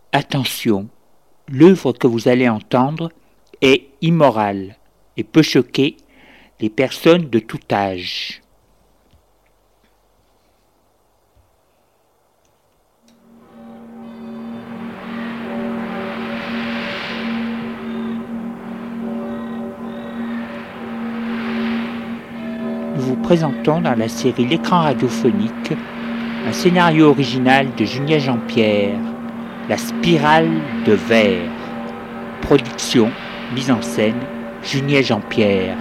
Attention, l'œuvre que vous allez entendre est immorale et peut choquer les personnes de tout âge. Nous vous présentons dans la série L'écran radiophonique un scénario original de Julien Jean-Pierre, La spirale de verre. Production, mise en scène, Julien Jean-Pierre.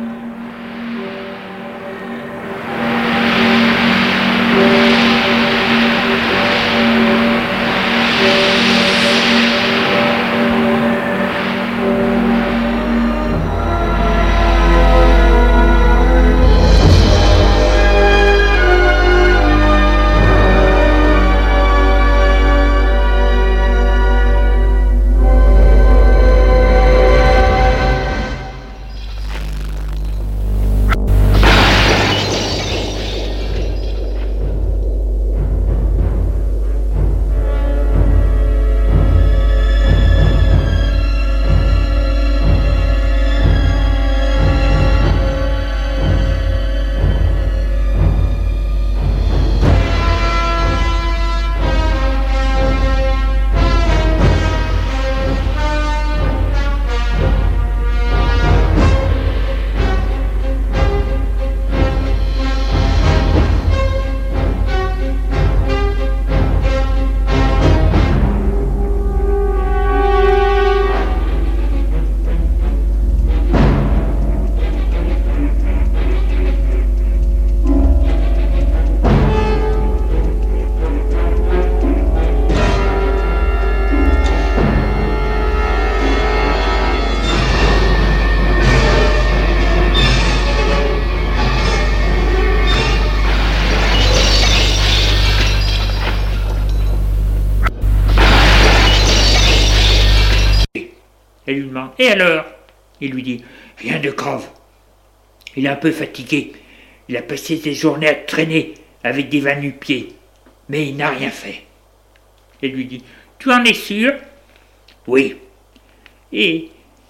Elle lui demande « Et alors ?» Il lui dit « Rien de grave. Il est un peu fatigué. Il a passé ses journées à traîner avec des va-nu-pieds. Mais il n'a rien fait. » Elle lui dit « Tu en es sûr ?»« Oui. »« Et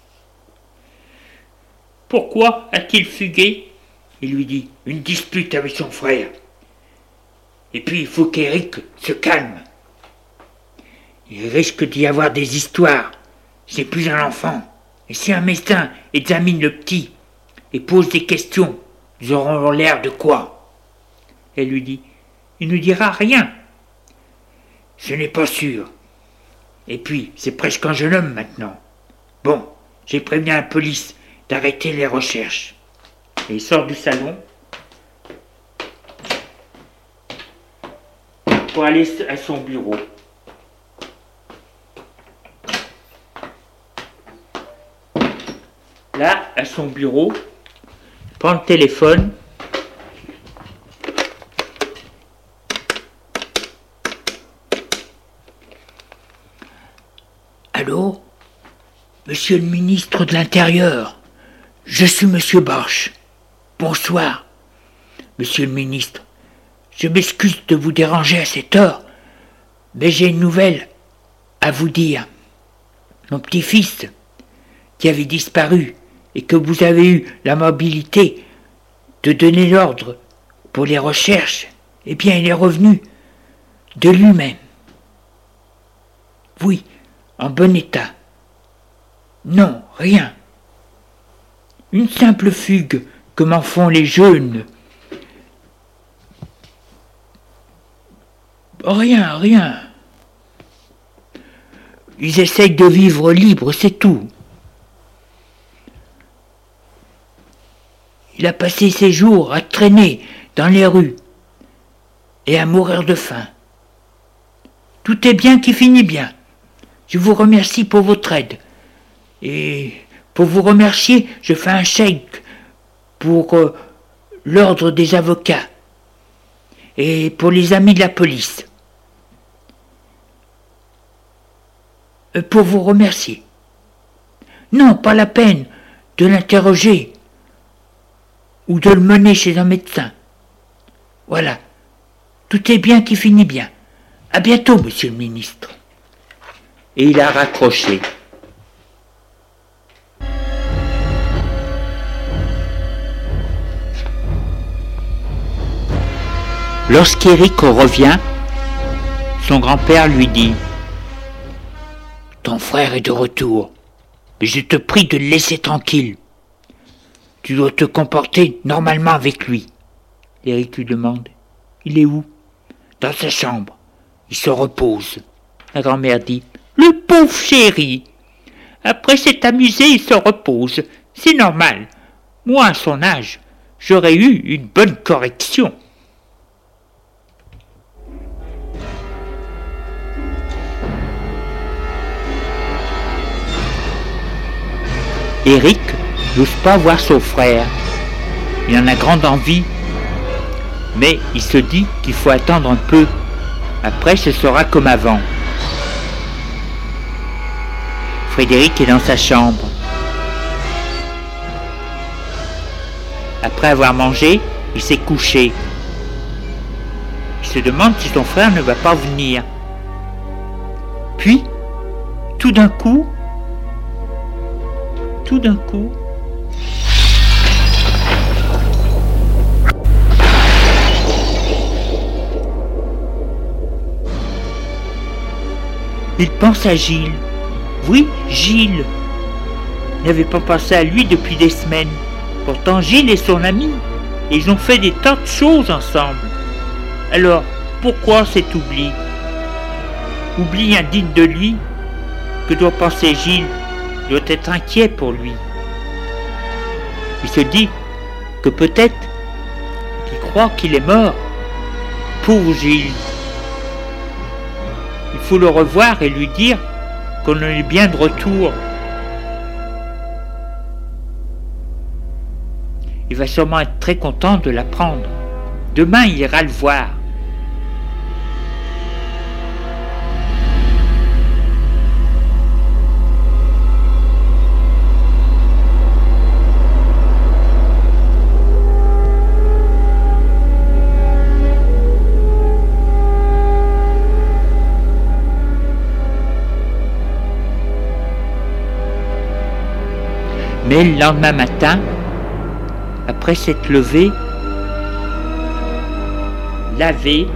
pourquoi a-t-il fugué ?» Il lui dit « Une dispute avec son frère. Et puis il faut qu'Éric se calme. Il risque d'y avoir des histoires. C'est plus un enfant. Et si un médecin examine le petit et pose des questions, ils auront l'air de quoi ?» Elle lui dit « Il ne dira rien. » »« Ce n'est pas sûr. Et puis, c'est presque un jeune homme maintenant. Bon, j'ai prévenu la police d'arrêter les recherches. » Et il sort du salon pour aller à son bureau. Là, à son bureau, il prend le téléphone. Allô ? Monsieur le ministre de l'Intérieur, je suis Monsieur Barche. Bonsoir. Monsieur le ministre, je m'excuse de vous déranger à cette heure, mais j'ai une nouvelle à vous dire. Mon petit-fils, qui avait disparu, et que vous avez eu l'amabilité de donner l'ordre pour les recherches, eh bien il est revenu de lui-même. Oui, en bon état. Non, rien. Une simple fugue que m'en font les jeunes. Rien. Ils essayent de vivre libre, c'est tout. Il a passé ses jours à traîner dans les rues et à mourir de faim. Tout est bien qui finit bien. Je vous remercie pour votre aide. Et pour vous remercier, je fais un chèque pour l'ordre des avocats et pour les amis de la police. Pour vous remercier. Non, pas la peine de l'interroger ou de le mener chez un médecin. Voilà. Tout est bien qui finit bien. À bientôt, monsieur le ministre. et il a raccroché. Lorsqu'Éric revient, son grand-père lui dit « Ton frère est de retour, mais je te prie de le laisser tranquille. Tu dois te comporter normalement avec lui. » Éric lui demande « Il est où ?»« Dans sa chambre. Il se repose. » La grand-mère dit « Le pauvre chéri. Après s'être amusé, il se repose. C'est normal. Moi, à son âge, j'aurais eu une bonne correction. » Éric n'ose pas voir son frère. Il en a grande envie, mais il se dit qu'il faut attendre un peu. Après, ce sera comme avant. Frédéric est dans sa chambre. Après avoir mangé, il s'est couché. Il se demande si son frère ne va pas venir. Puis, tout d'un coup, il pense à Gilles. Oui, Gilles. Il n'avait pas pensé à lui depuis des semaines. Pourtant, Gilles est son ami. Et ils ont fait des tas de choses ensemble. Alors, pourquoi cet oubli? Oubli indigne de lui? Que doit penser Gilles? Il doit être inquiet pour lui. Il se dit que peut-être qu'il croit qu'il est mort. Pauvre Gilles. Il faut le revoir et lui dire qu'on est bien de retour. Il va sûrement être très content de l'apprendre. Demain, il ira le voir. Mais le lendemain matin, après s'être levé, lavé,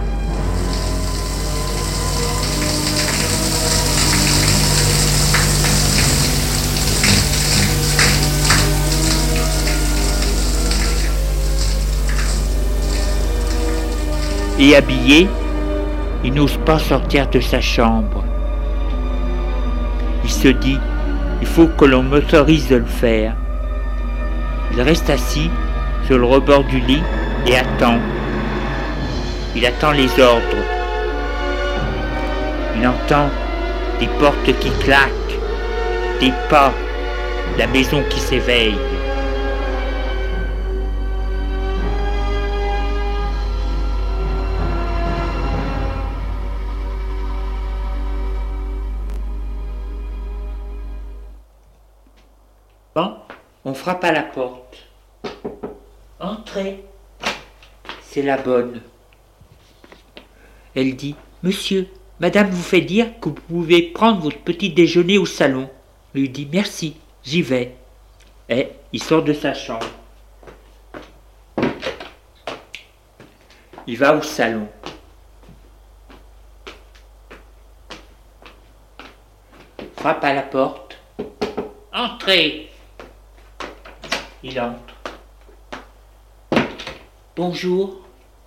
et habillé, il n'ose pas sortir de sa chambre. Il se dit: il faut que l'on m'autorise de le faire. Il reste assis sur le rebord du lit et attend. Il attend les ordres. Il entend des portes qui claquent, des pas, la maison qui s'éveille. Bon, on frappe à la porte. Entrez. C'est la bonne. Elle dit: Monsieur, madame vous fait dire que vous pouvez prendre votre petit déjeuner au salon. Il lui dit: merci, j'y vais. Et il sort de sa chambre. Il va au salon. Frappe à la porte. Entrez. Il entre. Bonjour.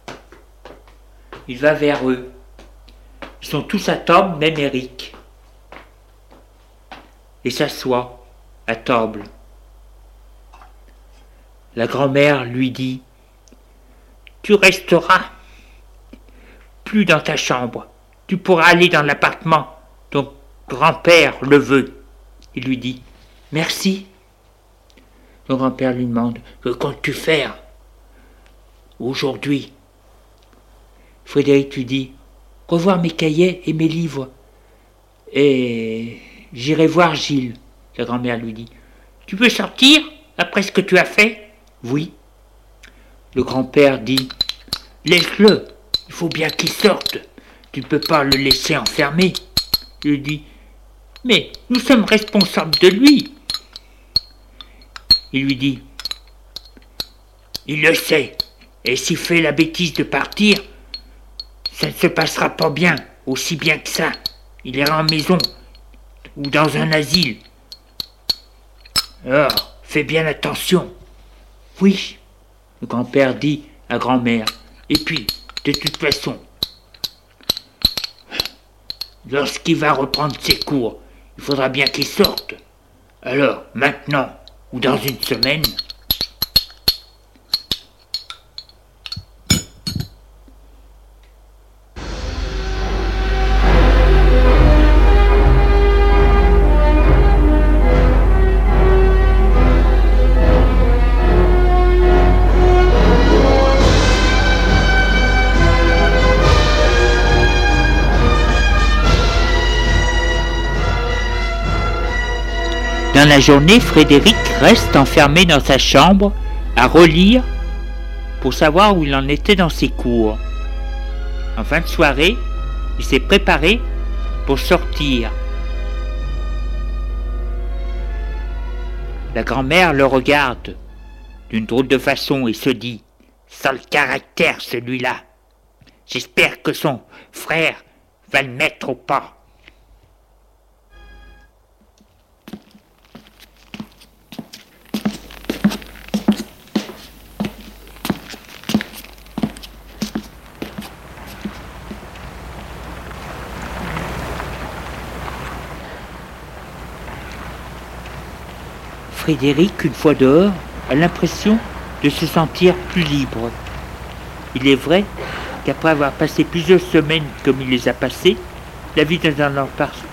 Il va vers eux. Ils sont tous à table, même Éric. Et s'assoit à table. La grand-mère lui dit: tu resteras plus dans ta chambre. Tu pourras aller dans l'appartement. Ton grand-père le veut. Il lui dit: merci. Son grand-père lui demande: que comptes-tu faire aujourd'hui? Frédéric lui dit: revoir mes cahiers et mes livres. Et j'irai voir Gilles. La grand-mère lui dit: tu peux sortir après ce que tu as fait? Oui. Le grand-père dit: laisse-le, il faut bien qu'il sorte. Tu ne peux pas le laisser enfermé. Il lui dit: Mais nous sommes responsables de lui. Il lui dit, il le sait, et s'il fait la bêtise de partir, ça ne se passera pas bien, aussi bien que ça. Il ira en maison, ou dans un asile. Alors, fais bien attention. Oui, le grand-père dit à grand-mère. Et puis, de toute façon, lorsqu'il va reprendre ses cours, il faudra bien qu'il sorte. Alors, maintenant, ou dans une semaine... Dans la journée, Frédéric reste enfermé dans sa chambre à relire pour savoir où il en était dans ses cours. En fin de soirée, il s'est préparé pour sortir. La grand-mère le regarde d'une drôle de façon et se dit « Sale caractère celui-là. J'espère que son frère va le mettre au pas. » Frédéric, une fois dehors, a l'impression de se sentir plus libre. Il est vrai qu'après avoir passé plusieurs semaines comme il les a passées, la vie dans un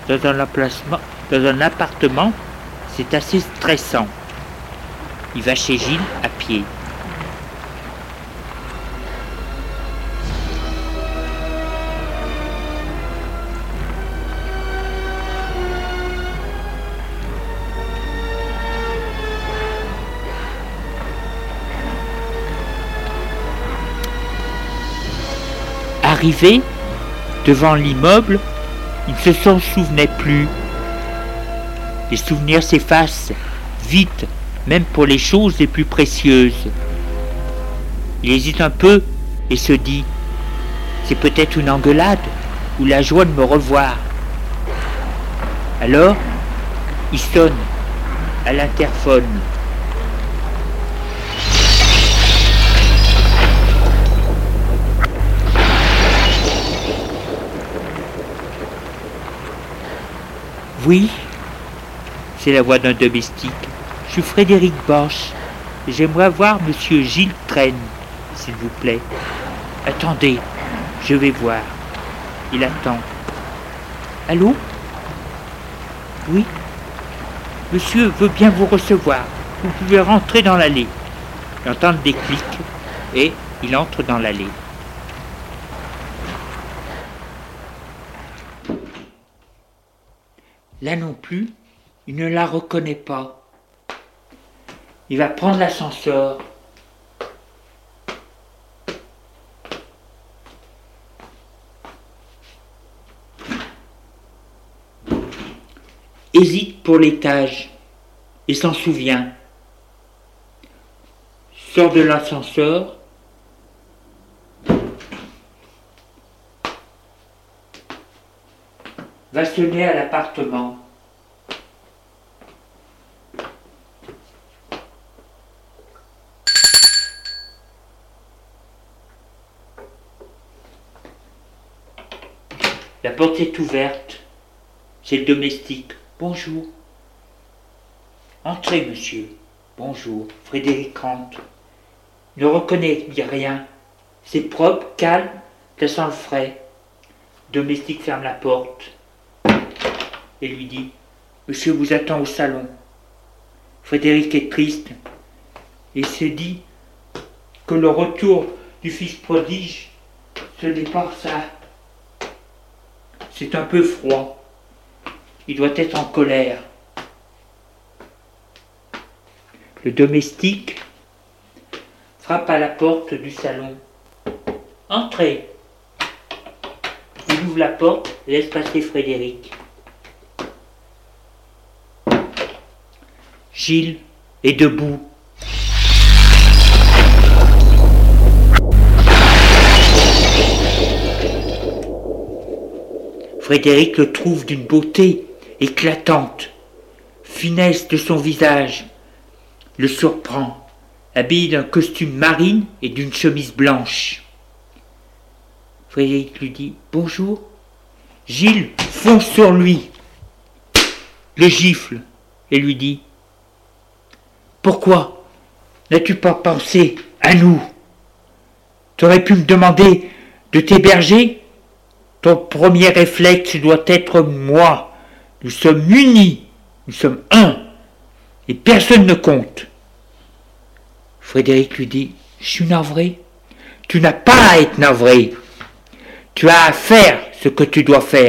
appartement, c'est assez stressant. Il va chez Gilles à pied. Arrivé devant l'immeuble, il ne s'en souvenait plus. Les souvenirs s'effacent vite, même pour les choses les plus précieuses. Il hésite un peu et se dit « C'est peut-être une engueulade ou la joie de me revoir. » Alors, il sonne à l'interphone. Oui, c'est la voix d'un domestique. Je suis Frédéric Bosch. J'aimerais voir monsieur Gilles Traîne, s'il vous plaît. Attendez, je vais voir. Il attend. Allô? Oui? Monsieur veut bien vous recevoir. Vous pouvez rentrer dans l'allée. Il entend des clics et il entre dans l'allée. Là non plus, il ne la reconnaît pas. Il va prendre l'ascenseur. Hésite pour l'étage et s'en souvient. Sort de l'ascenseur. Va sonner à l'appartement. La porte est ouverte. C'est le domestique. Bonjour. Entrez, monsieur. Bonjour. Frédéric rentre. Ne reconnaît rien. C'est propre, calme, ça sent le frais. Le domestique ferme la porte et lui dit « Monsieur vous attend au salon. » Frédéric est triste et se dit que le retour du fils prodige, ce n'est pas ça. C'est un peu froid. Il doit être en colère. Le domestique frappe à la porte du salon. « Entrez !» Il ouvre la porte et laisse passer Frédéric. Gilles est debout. Frédéric le trouve d'une beauté éclatante. Finesse de son visage le surprend, habillé d'un costume marine et d'une chemise blanche. Frédéric lui dit « Bonjour ». Gilles fonce sur lui, le gifle et lui dit « Pourquoi n'as-tu pas pensé à nous? Tu aurais pu me demander de t'héberger? Ton premier réflexe doit être moi. Nous sommes unis, nous sommes un, et personne ne compte. » Frédéric lui dit « Je suis navré. Tu n'as pas à être navré. Tu as à faire ce que tu dois faire. »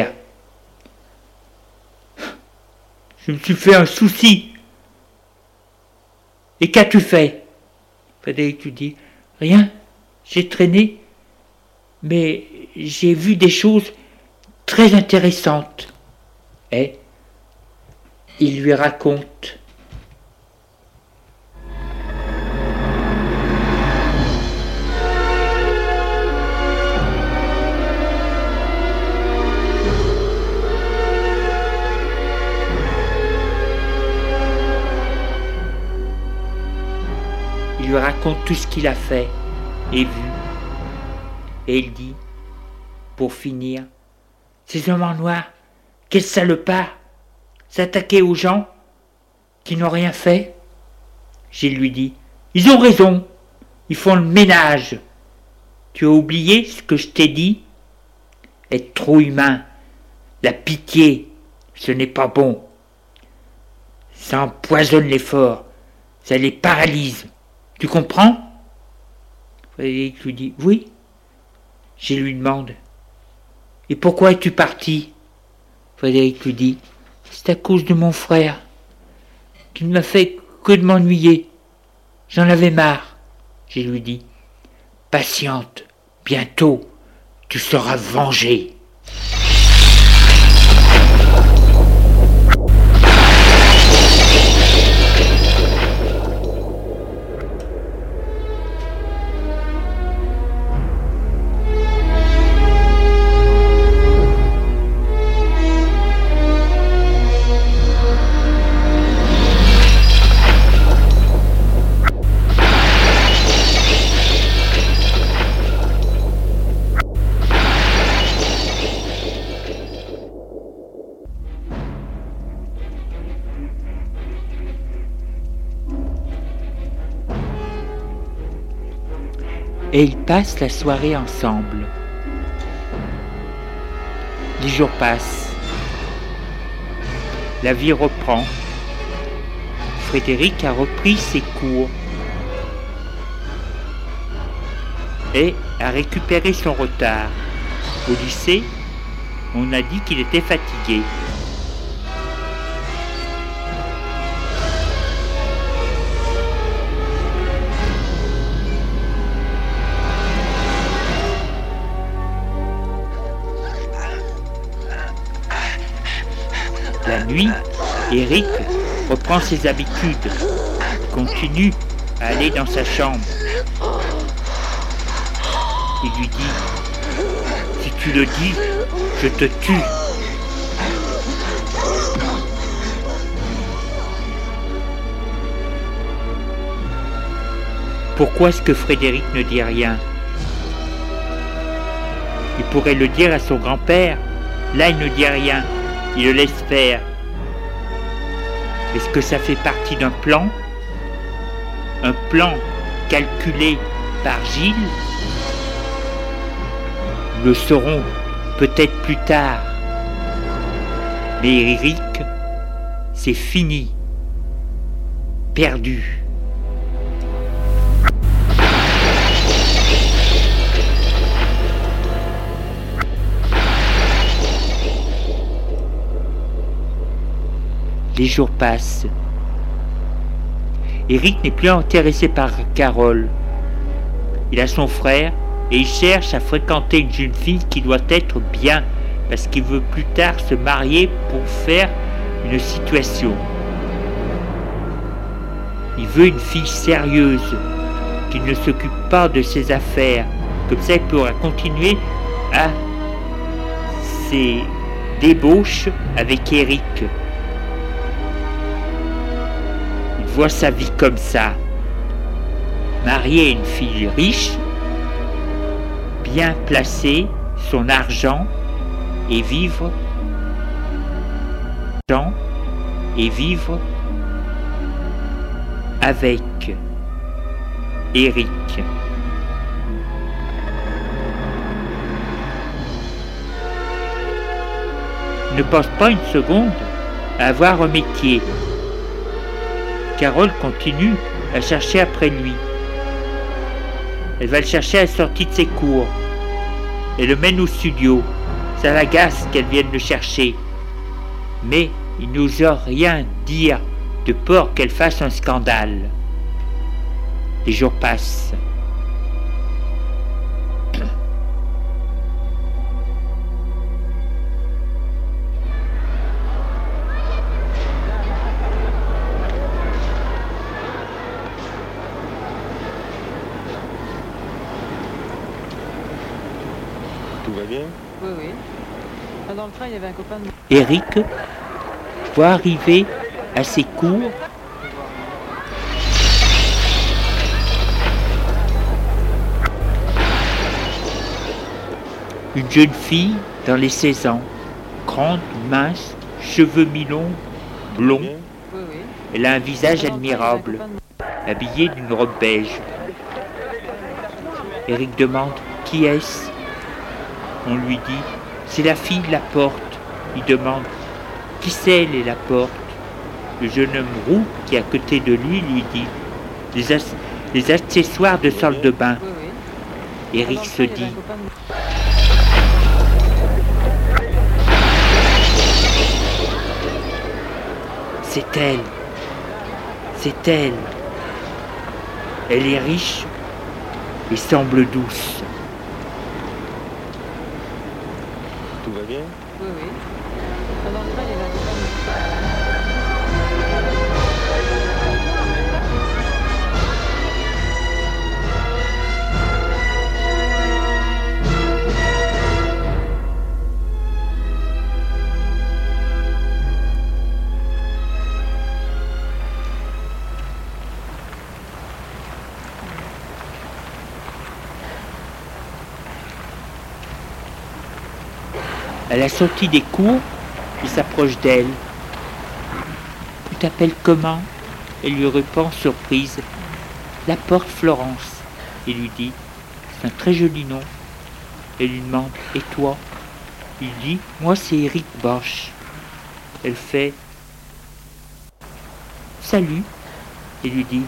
Je me suis fait un souci. Et qu'as-tu fait? Frédéric lui dit « Rien, j'ai traîné, mais j'ai vu des choses très intéressantes. » Et il lui raconte. Il lui raconte tout ce qu'il a fait et vu. Et il dit, pour finir, ces hommes en noir, quels salopards, s'attaquer aux gens qui n'ont rien fait. Gilles lui dit, ils ont raison, ils font le ménage. Tu as oublié ce que je t'ai dit? Être trop humain, la pitié, ce n'est pas bon. Ça empoisonne les forts, ça les paralyse. Tu comprends? Frédéric lui dit, oui. Gilles lui demande, et pourquoi es-tu parti? Frédéric lui dit, c'est à cause de mon frère. Tu ne m'as fait que de m'ennuyer. J'en avais marre. Gilles lui dit, patiente, bientôt, tu seras vengé. Et ils passent la soirée ensemble. Les jours passent. La vie reprend. Frédéric a repris ses cours et a récupéré son retard. Au lycée, on a dit qu'il était fatigué. La nuit, Eric reprend ses habitudes, continue à aller dans sa chambre. Il lui dit, si tu le dis, je te tue. Pourquoi est-ce que Frédéric ne dit rien? Il pourrait le dire à son grand-père. Là, il ne dit rien. Il le laisse faire. Est-ce que ça fait partie d'un plan? Un plan calculé par Gilles? Nous le saurons peut-être plus tard. Mais Eric, c'est fini. Perdu. Les jours passent. Eric n'est plus intéressé par Carole. Il a son frère et il cherche à fréquenter une jeune fille qui doit être bien parce qu'il veut plus tard se marier pour faire une situation. Il veut une fille sérieuse, qui ne s'occupe pas de ses affaires. Comme ça, il pourra continuer à ses débauches avec Eric. Il voit sa vie comme ça. Marier une fille riche, bien placer son argent et vivre avec Eric. Ne pense pas une seconde à avoir un métier. Carole continue à chercher après lui. Elle va le chercher à la sortie de ses cours. Elle le mène au studio. Ça l'agace qu'elle vienne le chercher. Mais il n'ose rien dire de peur qu'elle fasse un scandale. Les jours passent. Tout va bien? Oui, oui. Dans le train, il y avait un copain de... Eric voit arriver à ses cours une jeune fille dans les 16 ans, grande, mince, cheveux mi-longs, blonds. Oui, oui. Elle a un visage Dans le train, il y avait un admirable, copain de- habillée d'une robe beige. Eric demande « Qui est-ce » On lui dit « C'est la fille de la porte ». Il demande « Qui c'est les la porte ?» Le jeune homme roux qui est à côté de lui dit « Les accessoires de salle de bain Oui, oui. » Eric Dans le se train, il y avait dit un copain de- « C'est elle. C'est elle. Elle est riche et semble douce. » Tout va bien? Oui, oui. Dans le train, il y avait un copain de- À la sortie des cours, il s'approche d'elle. « Tu t'appelles comment ?» Elle lui répond surprise. « La porte Florence. » Il lui dit « C'est un très joli nom. » Elle lui demande « Et toi ?» Il dit « Moi c'est Eric Bosch. » Elle fait « Salut. » Il lui dit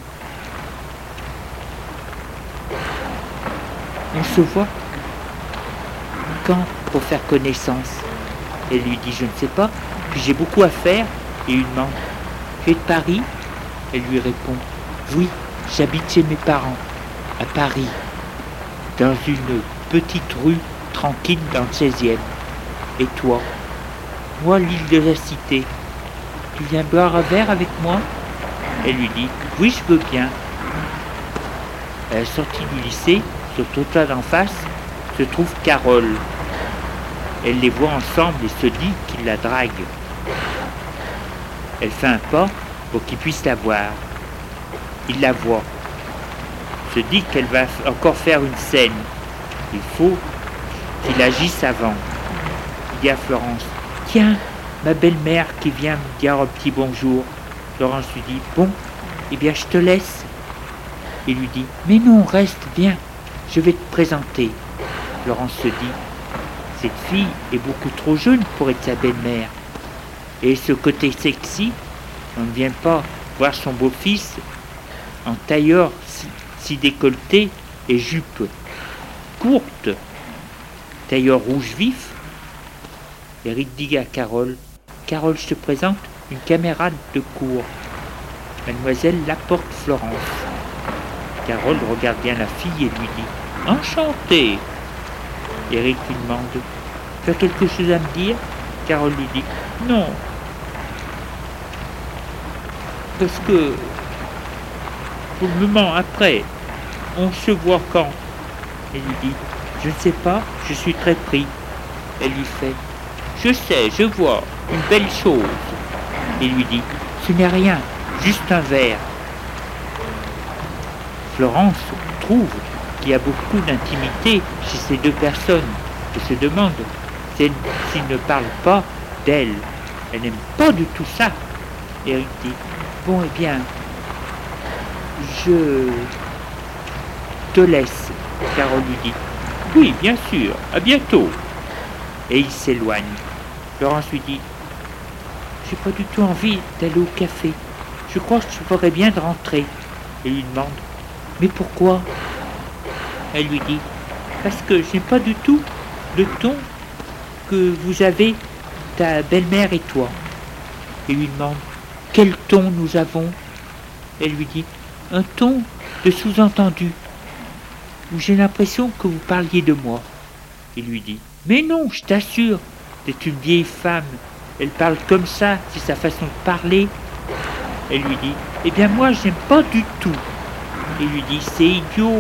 « On se voit quand pour faire connaissance ?» Elle lui dit « Je ne sais pas, puis j'ai beaucoup à faire. » Et il lui demande « Tu es de Paris ?» Elle lui répond « Oui, j'habite chez mes parents, à Paris, dans une petite rue tranquille dans le 16e. Et toi ?»« Moi, l'île de la Cité. Tu viens boire un verre avec moi ?» Elle lui dit « Oui, je veux bien. » À la sortie du lycée, sur le trottoir d'en face, se trouve Carole. Elle les voit ensemble et se dit qu'il la drague. Elle fait un pas pour qu'il puisse la voir. Il la voit. Se dit qu'elle va encore faire une scène. Il faut qu'il agisse avant. Il dit à Florence « Tiens, ma belle-mère qui vient me dire un petit bonjour. » Florence lui dit « Bon, eh bien je te laisse. » Il lui dit « Mais non, reste, viens, je vais te présenter. » Florence se dit « Cette fille est beaucoup trop jeune pour être sa belle-mère. » Et ce côté sexy, on ne vient pas voir son beau-fils en tailleur si décolleté et jupe courte, tailleur rouge vif. Eric dit à Carole « Carole, je te présente une camarade de cour, mademoiselle Laporte Florence. » Carole regarde bien la fille et lui dit « Enchanté !» Eric lui demande « Tu as quelque chose à me dire ?» Carole lui dit « Non. Parce que pour le moment, après, on se voit quand? Elle lui dit, je ne sais pas, je suis très pris. Elle lui fait, je sais, je vois, une belle chose. Il lui dit, ce n'est rien, juste un verre. Florence trouve qu'il y a beaucoup d'intimité chez ces deux personnes et se demande s'ils ne parlent pas d'elle. Elle n'aime pas du tout ça. Eric dit, bon, eh bien, je te laisse. Carole lui dit, oui, bien sûr, à bientôt. Et il s'éloigne. Florence lui dit, j'ai pas du tout envie d'aller au café. Je crois que tu ferais bien de rentrer. Elle lui demande, mais pourquoi? Elle lui dit, parce que j'aime pas du tout le ton que vous avez, ta belle-mère et toi. Il lui demande, quel ton nous avons? Elle lui dit, un ton de sous-entendu, où j'ai l'impression que vous parliez de moi. Il lui dit, mais non, je t'assure, c'est une vieille femme, elle parle comme ça, c'est sa façon de parler. Elle lui dit, eh bien moi j'aime pas du tout. Il lui dit, c'est idiot.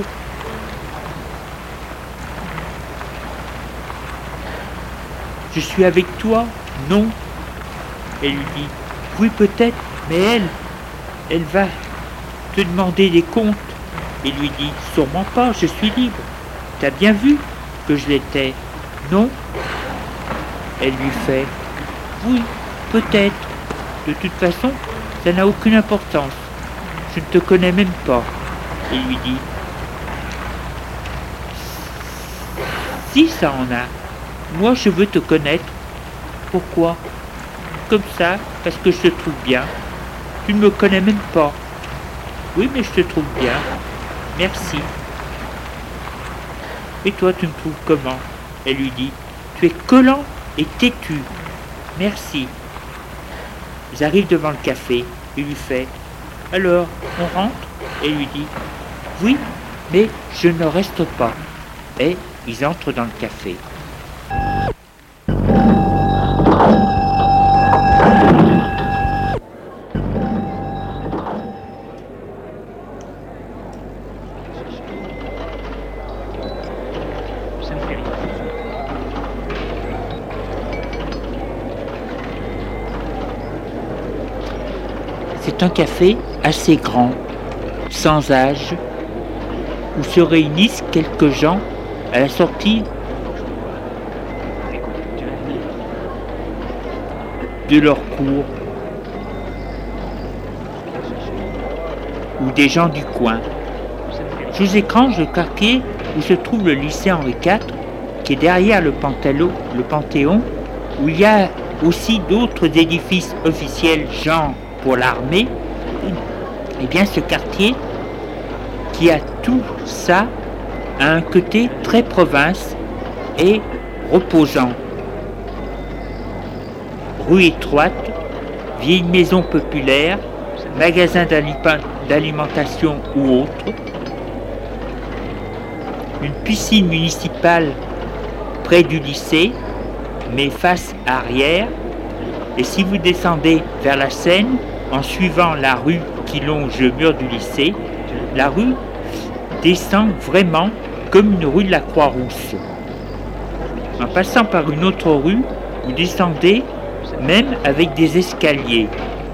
Je suis avec toi? Non. Elle lui dit, oui peut-être, mais elle va te demander des comptes. Il lui dit, sûrement pas, je suis libre. T'as bien vu que je l'étais? Non. Elle lui fait, oui, peut-être. De toute façon, ça n'a aucune importance. Je ne te connais même pas. Il lui dit, si ça en a. Moi, je veux te connaître. Pourquoi? Comme ça, parce que je te trouve bien. Tu ne me connais même pas. Oui, mais je te trouve bien. Merci. Et toi, tu me trouves comment? Elle lui dit, tu es collant et têtu. Merci. Ils arrivent devant le café. Il lui fait, alors, on rentre? Elle lui dit, oui, mais je ne reste pas. Et ils entrent dans le café. C'est un café assez grand, sans âge, où se réunissent quelques gens à la sortie de leur cours, ou des gens du coin. Sous écran, le quartier où se trouve le lycée Henri IV, qui est derrière le Panthéon, où il y a aussi d'autres édifices officiels, genre pour l'armée. Eh bien, ce quartier, qui a tout ça, a un côté très province et reposant. Rue étroite, vieille maison populaire, magasin d'alimentation ou autre, une piscine municipale près du lycée, mais face arrière, et si vous descendez vers la Seine, en suivant la rue qui longe le mur du lycée, la rue descend vraiment comme une rue de la Croix-Rousse. En passant par une autre rue, vous descendez même avec des escaliers.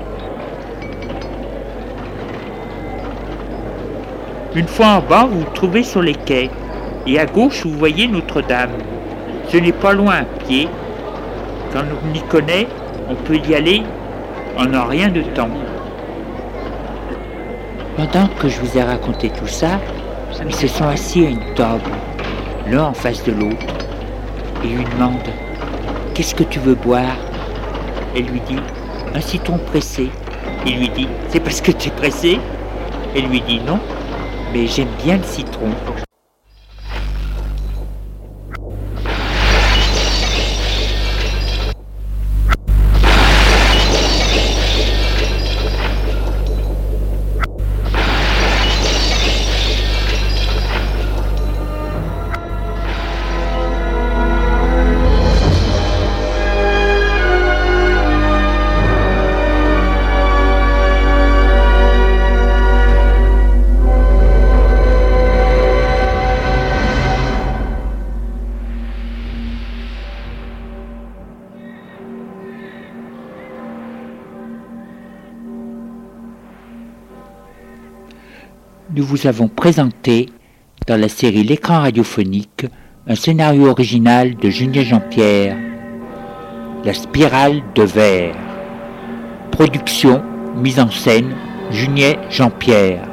Une fois en bas, vous vous trouvez sur les quais, et à gauche, vous voyez Notre-Dame. Ce n'est pas loin à pied. Quand on y connaît, on peut y aller en un rien de temps. Pendant que je vous ai raconté tout ça, ils se sont assis à une table, l'un en face de l'autre, et lui demandent « Qu'est-ce que tu veux boire ?» Elle lui dit « Un citron pressé. » Il lui dit « C'est parce que tu es pressé ?» Elle lui dit « Non, mais j'aime bien le citron. » nous vous avons présenté, dans la série L'écran radiophonique, un scénario original de Julien Jean-Pierre, La spirale de verre. Production, mise en scène, Julien Jean-Pierre.